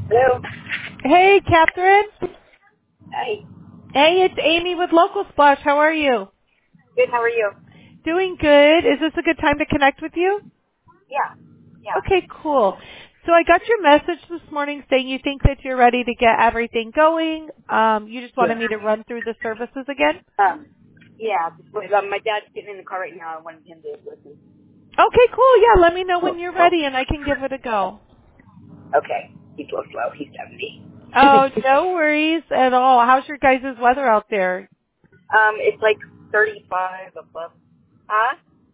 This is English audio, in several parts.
Hello. Hey, Catherine. Hi. Hey, it's Amy with Local Splash. How are you? Good. How are you? Doing good. Is this a good time to connect with you? Yeah. Yeah. Okay, cool. So I got your message this morning saying you think that you're ready to get everything going. You just wanted me to run through the services again? Yeah. My dad's getting in the car right now. I wanted him to listen. Okay, cool. Yeah, let me know when you're Oh. ready and I can give it a go. Okay. He's a little slow. He's 70. Oh, no worries at all. How's your guys' weather out there? It's like 35 above. Huh?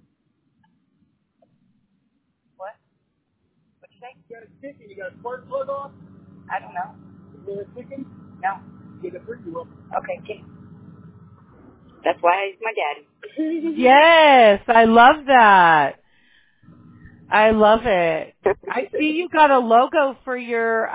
What? What'd you say? You got a chicken. You got a spark plug off? I don't know. You got a chicken? No. Get a pretty well. Okay. Okay. That's why he's my daddy. Yes, I love that. I love it. I see you got a logo for your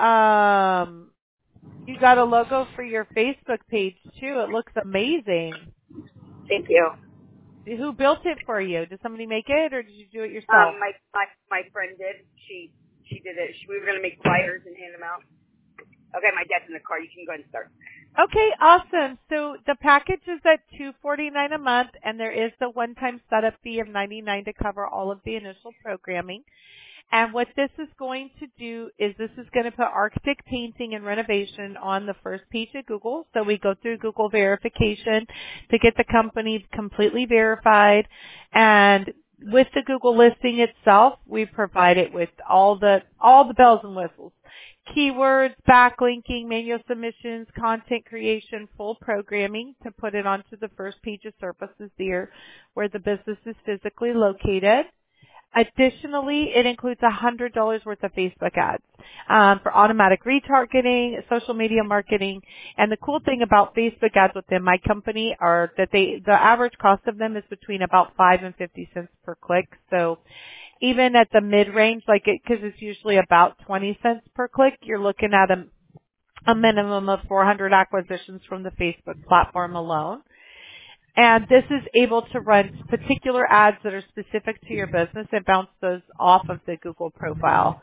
Facebook page too. It looks amazing. Thank you. Who built it for you? Did somebody make it or did you do it yourself? My friend did. She did it. We were gonna make flyers and hand them out. Okay, my dad's in the car. You can go ahead and start. Okay, awesome. So the package is at $249 a month and there is the one-time setup fee of $99 to cover all of the initial programming. And what this is going to do is this is going to put Arctic Painting and Renovation on the first page of Google. So we go through Google verification to get the company completely verified. And with the Google listing itself, we provide it with all the bells and whistles. Keywords, backlinking, manual submissions, content creation, full programming to put it onto the first page of services there where the business is physically located. Additionally, it includes $100 worth of Facebook ads for automatic retargeting, social media marketing, and the cool thing about Facebook ads within my company are that the average cost of them is between about 5 and 50 cents per click. So even at the mid-range, because it's usually about 20 cents per click, you're looking at a minimum of 400 acquisitions from the Facebook platform alone. And this is able to run particular ads that are specific to your business and bounce those off of the Google profile.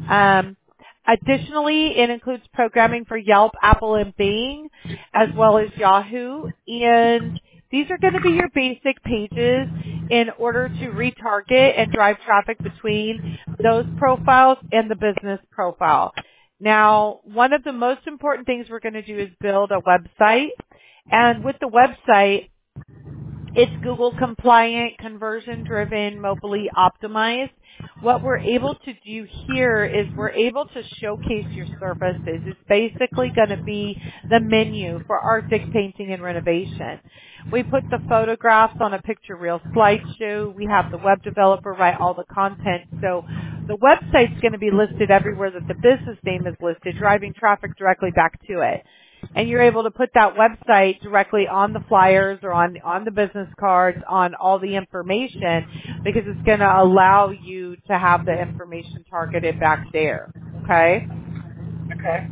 Additionally, it includes programming for Yelp, Apple, and Bing, as well as Yahoo. And these are going to be your basic pages in order to retarget and drive traffic between those profiles and the business profile. Now, one of the most important things we're going to do is build a website. And with the website, it's Google compliant, conversion driven, mobilely optimized. What we're able to do here is we're able to showcase your services. It's basically going to be the menu for Arctic Painting and Renovation. We put the photographs on a picture reel slideshow. We have the web developer write all the content. So the website's going to be listed everywhere that the business name is listed, driving traffic directly back to it. And you're able to put that website directly on the flyers or on the business cards, on all the information, because it's going to allow you to have the information targeted back there. Okay? Okay.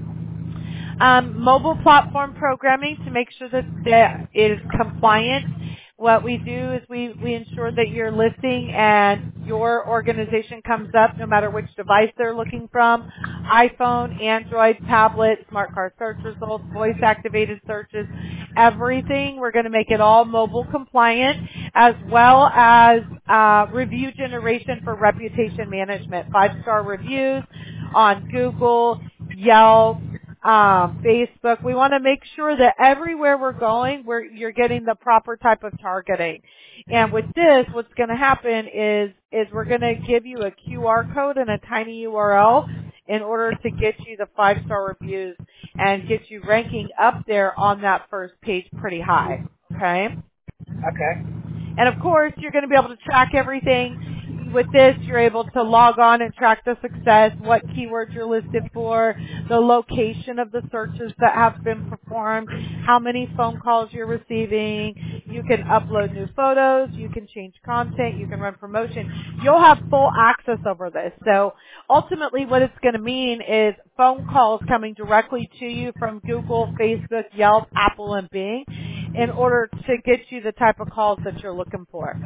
Mobile platform programming to make sure that it is compliant. What we do is we ensure that your listing and your organization comes up no matter which device they're looking from. iPhone, Android, tablet, smart car search results, voice activated searches, everything. We're going to make it all mobile compliant, as well as review generation for reputation management. 5-star reviews on Google, Yelp, Facebook. We want to make sure that everywhere we're going, you're getting the proper type of targeting. And with this, what's going to happen is we're going to give you a QR code and a tiny URL in order to get you the 5-star reviews and get you ranking up there on that first page pretty high. Okay? Okay. And of course, you're going to be able to track everything. With this, you're able to log on and track the success, what keywords you're listed for, the location of the searches that have been performed, how many phone calls you're receiving. You can upload new photos. You can change content. You can run promotion. You'll have full access over this. So ultimately what it's going to mean is phone calls coming directly to you from Google, Facebook, Yelp, Apple, and Bing in order to get you the type of calls that you're looking for.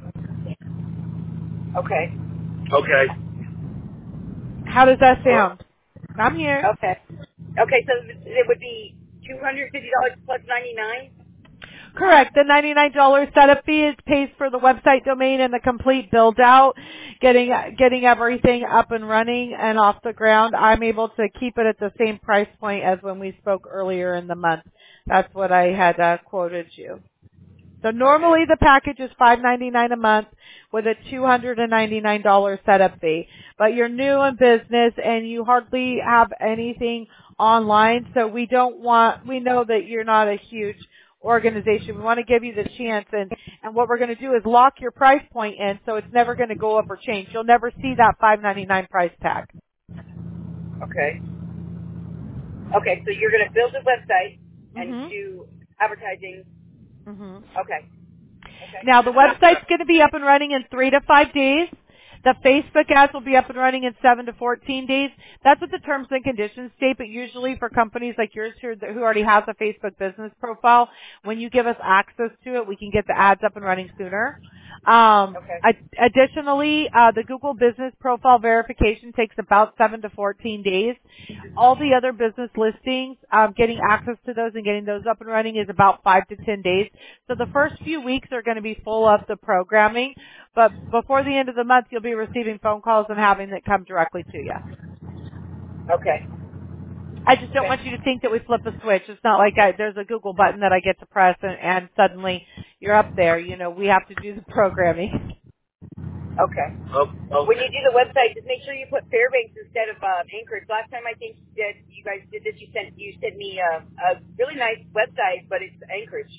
Okay. Okay. How does that Hello? sound? I'm here. Okay. Okay, so it would be $250 plus 99. Correct. The $99 setup fee pays for the website domain and the complete build out, getting everything up and running and off the ground. I'm able to keep it at the same price point as when we spoke earlier in the month. That's what I had quoted you. So normally the package is $599 a month with a $299 setup fee. But you're new in business and you hardly have anything online, so we know that you're not a huge organization. We want to give you the chance, and what we're going to do is lock your price point in so it's never going to go up or change. You'll never see that $599 price tag. Okay. Okay, so you're going to build a website and do advertising. Okay. Now the website's going to be up and running in 3 to 5 days. The Facebook ads will be up and running in 7 to 14 days. That's what the terms and conditions state, but usually for companies like yours who already has a Facebook business profile, when you give us access to it, we can get the ads up and running sooner. Additionally, the Google business profile verification takes about 7 to 14 days. All the other business listings, getting access to those and getting those up and running is about 5 to 10 days. So the first few weeks are going to be full of the programming, but before the end of the month, you'll be receiving phone calls and having it come directly to you. Okay. I just don't want you to think that we flip a switch. It's not like there's a Google button that I get to press and suddenly you're up there. You know, we have to do the programming. Okay. When you do the website, just make sure you put Fairbanks instead of Anchorage. Last time I think that you guys did this, you sent me a really nice website, but it's Anchorage.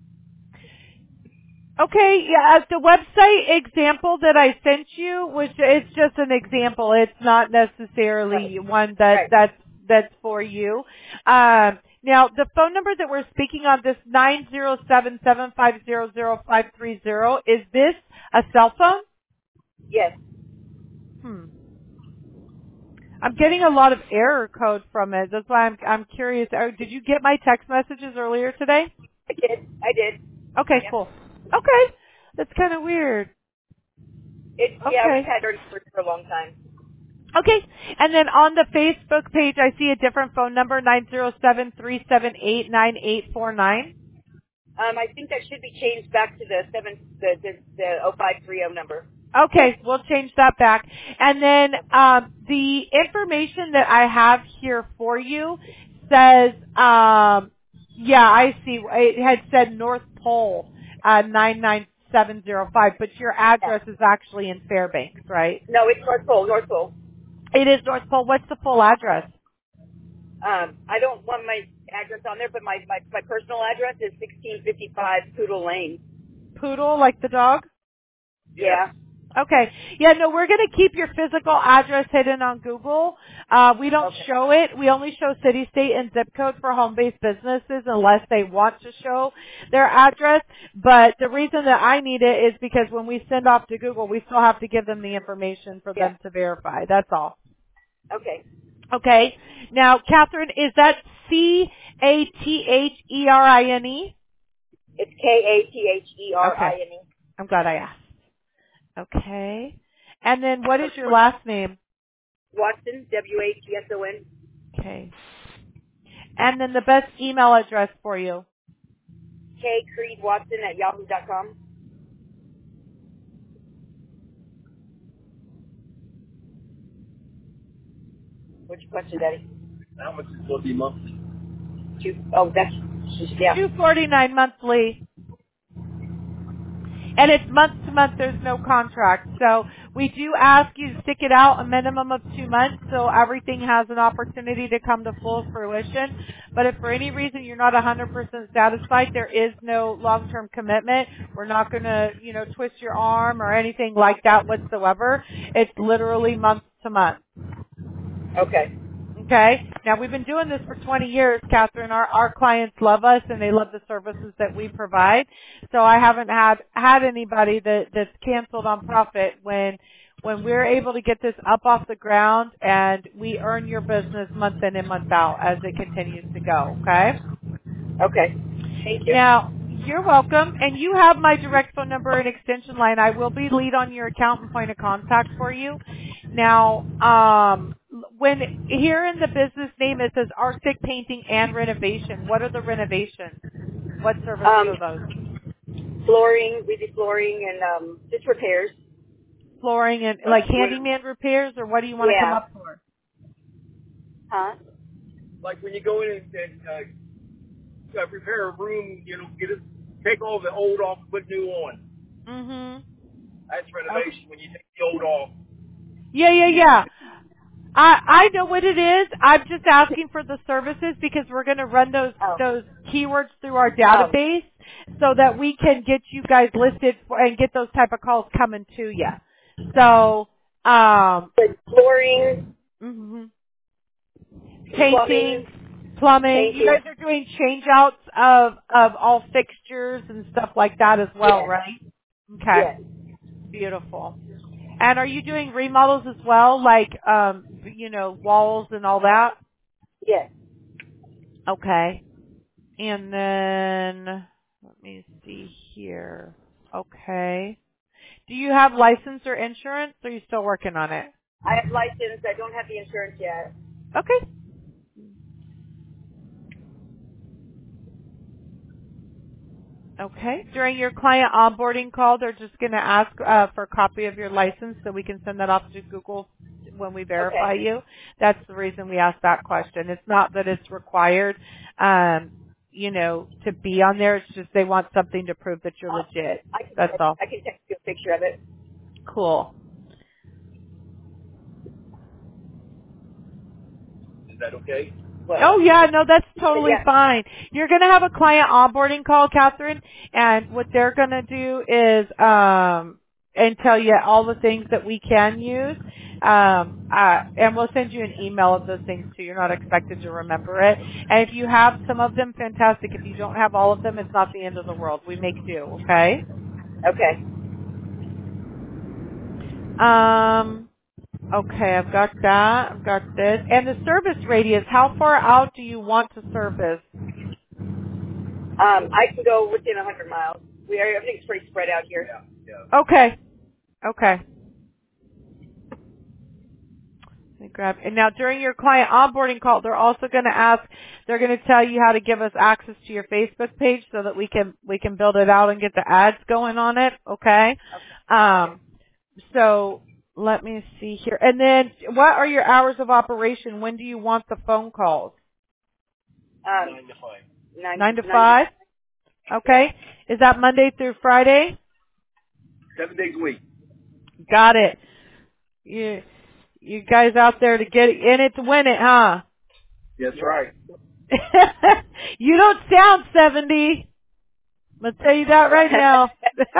Okay, yeah, the website example that I sent you, which it's just an example. It's not necessarily one that's for you. Now, the phone number that we're speaking on, this 907-750-0530, is this a cell phone? Yes. I'm getting a lot of error code from it. That's why I'm curious. Did you get my text messages earlier today? I did. Okay, cool. Okay. That's kind of weird. Yeah, we've had our numbers for a long time. Okay. And then on the Facebook page, I see a different phone number, 907-378-9849. I think that should be changed back to the 0530 number. Okay, we'll change that back. And then the information that I have here for you says, I see. It had said North Pole 99705, but your address is actually in Fairbanks, right? No, it's North Pole. It is North Pole. What's the full address? I don't want my address on there, but my personal address is 1655 Poodle Lane. Poodle, like the dog? Yeah. Okay. Yeah, no, we're going to keep your physical address hidden on Google. We don't show it. We only show city, state, and zip code for home-based businesses unless they want to show their address. But the reason that I need it is because when we send off to Google, we still have to give them the information for them to verify. That's all. Okay. Okay. Now, Catherine, is that Catherine? It's Katherine. Okay. I'm glad I asked. Okay. And then what is your last name? Watson, Watson. Okay. And then the best email address for you? KCreedWatson@yahoo.com. What's your question, Daddy? How much is it going to be monthly? $249 monthly. And it's month to month, there's no contract. So we do ask you to stick it out a minimum of 2 months so everything has an opportunity to come to full fruition. But if for any reason you're not 100% satisfied, there is no long-term commitment. We're not going to, twist your arm or anything like that whatsoever. It's literally month to month. Okay. Okay. Now we've been doing this for 20 years, Catherine. Our clients love us and they love the services that we provide. So I haven't had anybody that's canceled on profit when we're able to get this up off the ground and we earn your business month in and month out as it continues to go. Okay. Okay. Thank you. Now, you're welcome. And you have my direct phone number and extension line. I will be lead on your account and point of contact for you. Now, when here in the business name it says Arctic Painting and Renovation. What are the renovations? What services are those? Flooring, we do flooring and just repairs. Flooring and like handyman repairs, or what do you want to come up for? Huh? Like when you go in and repair a room, take all the old off and put new on. Mhm. That's renovation when you take the old off. Yeah. I know what it is. I'm just asking for the services because we're going to run those keywords through our database so that we can get you guys listed and get those type of calls coming to you. So, flooring, painting, plumbing. You guys are doing change outs of all fixtures and stuff like that as well, right? Okay. Yes. Beautiful. And are you doing remodels as well, like, walls and all that? Yes. Okay. And then, let me see here. Okay. Do you have license or insurance, or are you still working on it? I have license. I don't have the insurance yet. Okay. Okay. During your client onboarding call, they're just going to ask for a copy of your license so we can send that off to Google when we verify you. That's the reason we ask that question. It's not that it's required, to be on there. It's just they want something to prove that you're legit. That's all. I can text you a picture of it. Cool. Is that okay? Oh yeah, no, that's totally fine. You're going to have a client onboarding call, Catherine, and what they're going to do is and tell you all the things that we can use. And we'll send you an email of those things too. You're not expected to remember it. And if you have some of them, fantastic. If you don't have all of them, it's not the end of the world. We make do, okay? Okay. Okay, I've got that. I've got this. And the service radius, how far out do you want to service? I can go within 100 miles. Everything's pretty spread out here. Yeah. Okay. Let me grab. And now during your client onboarding call, they're also going to they're going to tell you how to give us access to your Facebook page so that we can build it out and get the ads going on it. Okay. So let me see here. And then what are your hours of operation? When do you want the phone calls? 9 to 5. 9 to 5? Okay. Is that Monday through Friday? 7 days a week. Got it. You guys out there to get in it to win it, huh? That's right. You don't sound 70. I'm going to tell you that right now.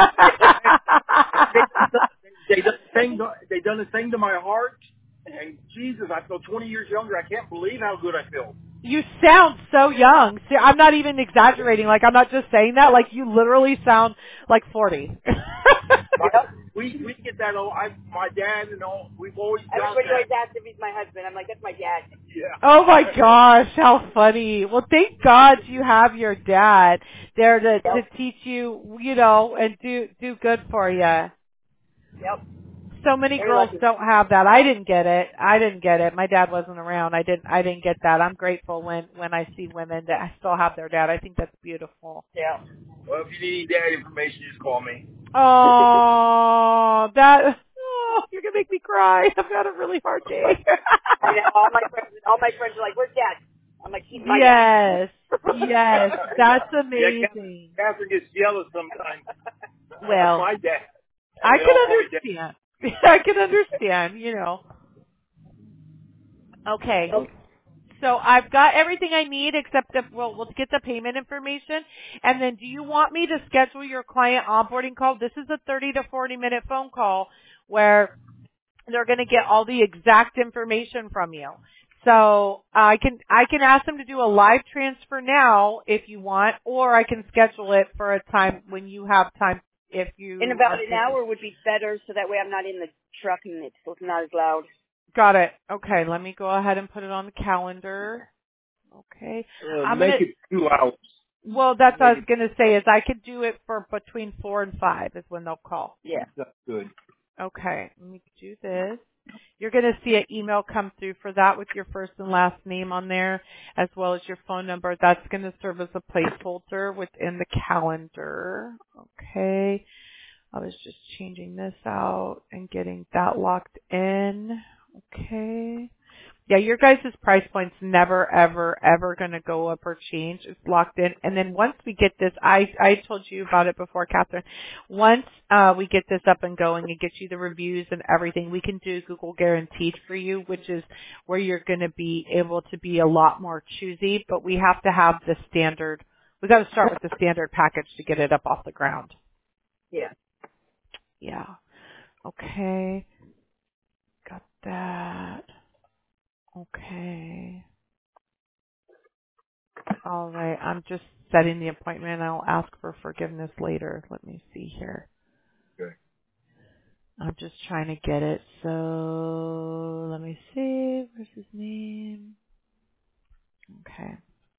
They done the thing to my heart, and Jesus, I feel 20 years younger. I can't believe how good I feel. You sound so young. See, I'm not even exaggerating. Like, I'm not just saying that. Like, you literally sound like 40. We get that. My dad and all. We've always done Everybody that. always asks if he's my husband. I'm like, that's my dad. Yeah. Oh my gosh, how funny. Well, thank God you have your dad there to teach you, and do good for you. Yep. So many girls don't have that. I didn't get it. My dad wasn't around. I didn't get that. I'm grateful when I see women that still have their dad. I think that's beautiful. Yeah. Well, if you need dad information, just call me. Oh, you're gonna make me cry. I've had a really hard day. I know, all my friends are like, "Where's Dad?" I'm like, "He's my dad." Yes, that's amazing. Yeah, Catherine gets jealous sometimes. Well, my dad. I can understand. I can understand. Okay. So I've got everything I need except we'll get the payment information. And then do you want me to schedule your client onboarding call? This is a 30 to 40 minute phone call where they're going to get all the exact information from you. So I can ask them to do a live transfer now if you want, or I can schedule it for a time when you have time. In about an hour would be better, so that way I'm not in the truck and it's not as loud. Got it. Okay, let me go ahead and put it on the calendar. Okay. Make it 2 hours. Well, that's what I was going to say is I could do it for between 4 and 5 is when they'll call. Yeah. That's good. Okay, let me do this. You're going to see an email come through for that with your first and last name on there, as well as your phone number. That's going to serve as a placeholder within the calendar. Okay. I was just changing this out and getting that locked in. Okay. Yeah, your guys' price point's never, ever, ever going to go up or change. It's locked in. And then once we get this, I told you about it before, Catherine. Once we get this up and going and get you the reviews and everything, we can do Google Guaranteed for you, which is where you're going to be able to be a lot more choosy. But we have to have the standard. We got to start with the standard package to get it up off the ground. Yeah. Yeah. Okay. Got that. Okay. All right. I'm just setting the appointment. I'll ask for forgiveness later. Let me see here. Okay. I'm just trying to get it. So let me see. Where's his name? Okay.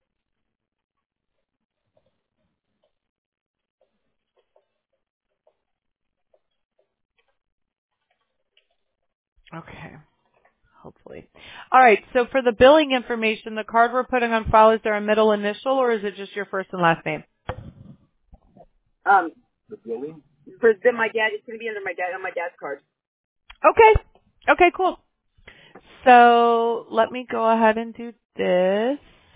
Okay. Hopefully. All right. So for the billing information, the card we're putting on file, is there a middle initial or is it just your first and last name? The billing? For my dad, it's going to be under my dad on my dad's card. Okay. Okay, cool. So let me go ahead and do this.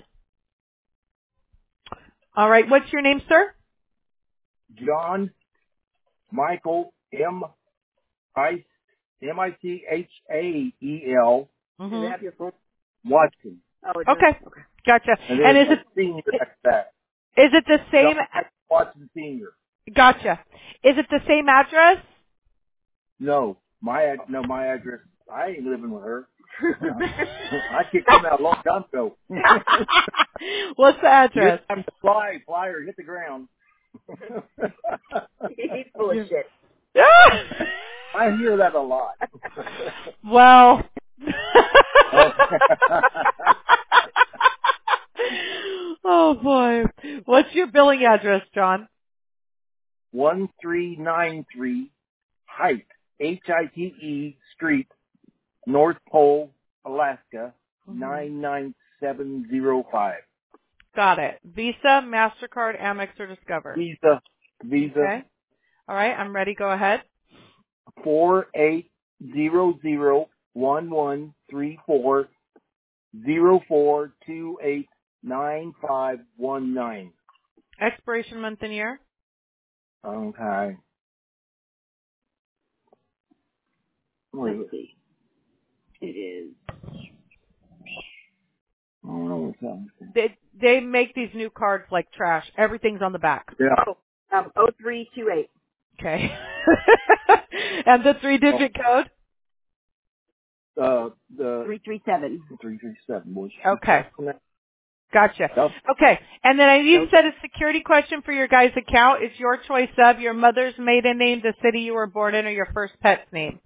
All right. What's your name, sir? John Michael Mithael Does it have your phone? Watson. Oh, it does. Okay. Okay. Gotcha. And And then senior after that. is it the John same? Michael Watson Senior. Gotcha. Is it the same address? No, my address. I ain't living with her. I kicked him out a long time ago. What's the address? It's time to fly or hit the ground. He's full of shit. I hear that a lot. Well. Oh boy. What's your billing address, John? 1393 Hite, Hite Street, North Pole, Alaska, 99705. Got it. Visa, MasterCard, Amex, or Discover? Visa. Okay. All right. I'm ready. Go ahead. 4800113404289519. Expiration month and year? Okay. Let's see. It is. I don't know what's on. They make these new cards like trash. Everything's on the back. Yeah. 0328. Okay. And the 3-digit code? The 337. 337 was. Okay. Gotcha. Yep. Okay. And then I need to set a security question for your guys' account. It's your choice of your mother's maiden name, the city you were born in, or your first pet's name.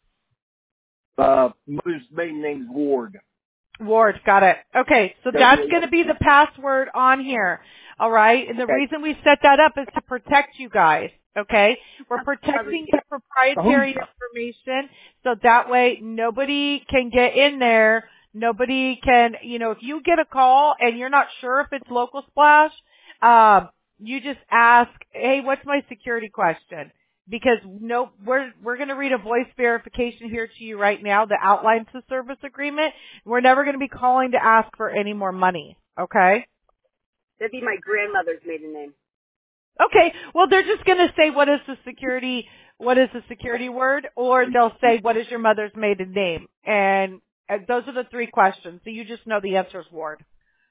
Mother's maiden name's Ward. Ward, got it. Okay, so that's going to be the password on here. All right, and the reason we set that up is to protect you guys. Okay, we're protecting your proprietary information, so that way nobody can get in there. Nobody can, if you get a call and you're not sure if it's Local Splash, you just ask, "Hey, what's my security question?" Because we're going to read a voice verification here to you right now that outlines the service agreement. We're never going to be calling to ask for any more money. Okay? That'd be my grandmother's maiden name. Okay. Well, they're just going to say what is the security word, or they'll say what is your mother's maiden name, and those are the three questions. So you just know the answer is Ward.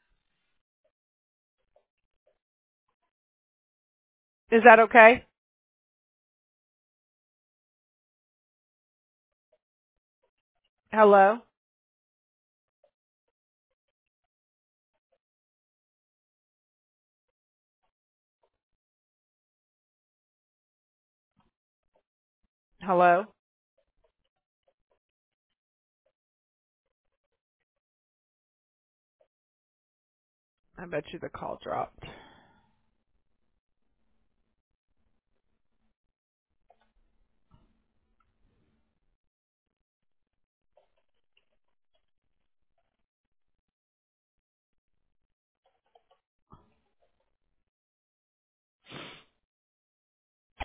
Is that okay? Hello? Hello? I bet you the call dropped.